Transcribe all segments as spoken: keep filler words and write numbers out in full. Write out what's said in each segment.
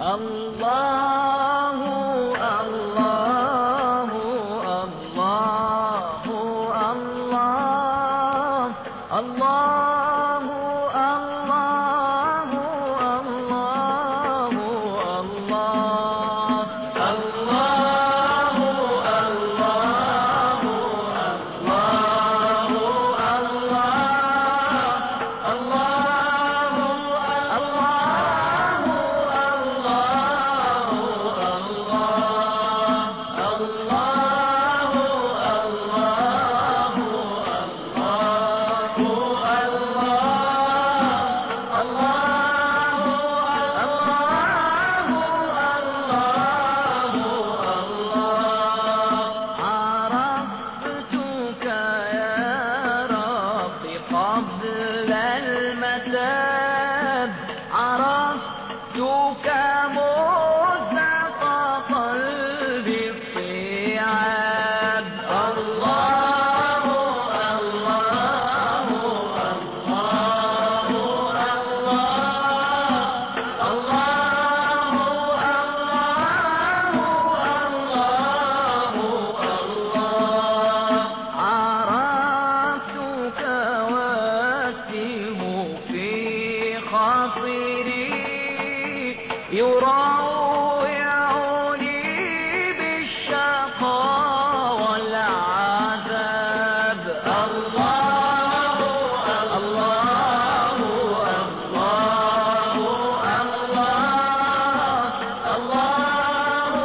الله الله الله الله الله قبل المتاب عرفتك مزق قلبي الصيعاب. الله الله الله الله الله يراوعني بالشقاء والعذاب. الله الله الله الله الله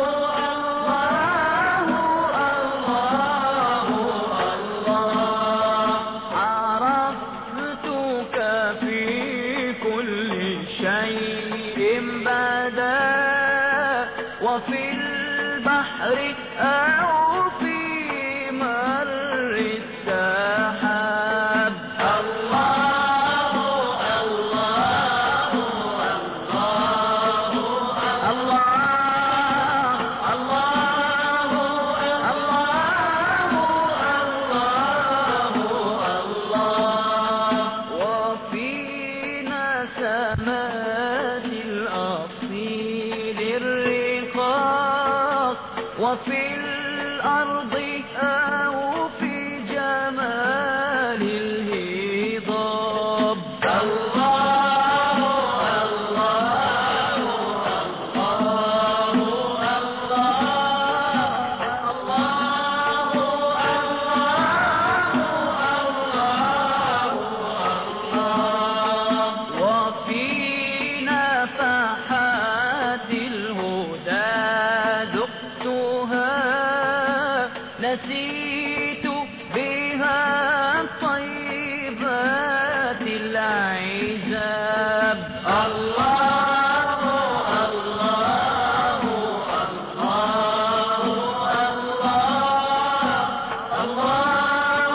الله عرفتك في كل شيء بدا وفي البحر أو في مر السحاب. الله الله الله الله الله الله وفينا سمات الأصيل الرقاق وفي الأرض أو في جمال الهضاب. الله الله الله الله وفينا فحات الهدى ذقتها نسيت بها طيبات العذاب. الله الله الله الله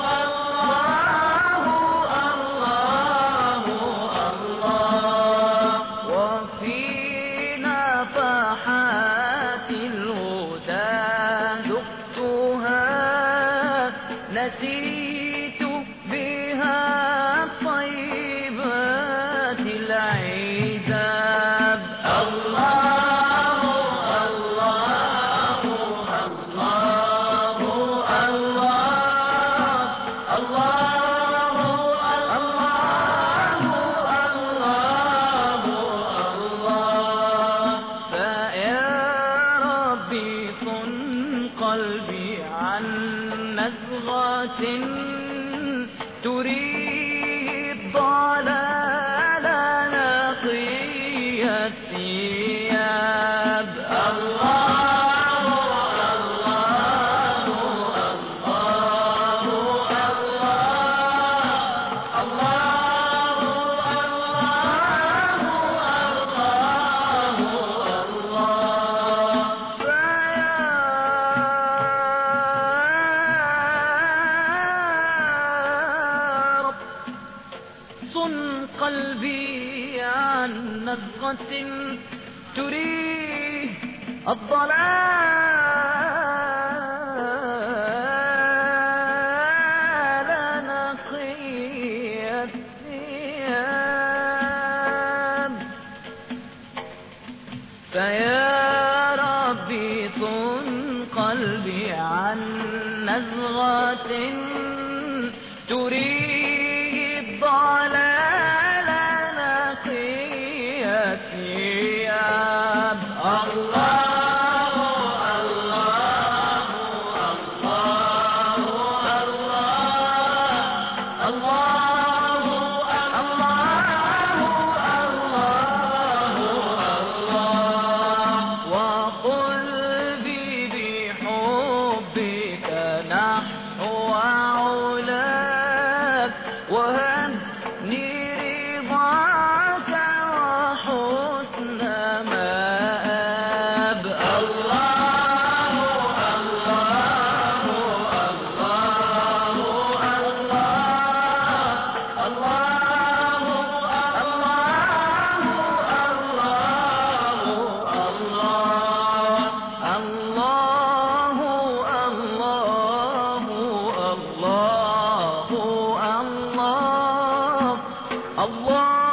الله وفينا فحات الهدى ذقتها نسيت بها طيبات العذاب. الله الله الله الله الله فيا ربي صن قلبي عن نزغة تريه الضلال نقي الثياب. الله الله الله الله الله صن قلبي عن نزغة تريه الضلال نقي الثياب. ضلالنا قيا ثياب. الله الله الله الله الله الله وقلبي بحبك نحو علاك وهبني رضاك وحسن مآب. الله الله الله الله الله الله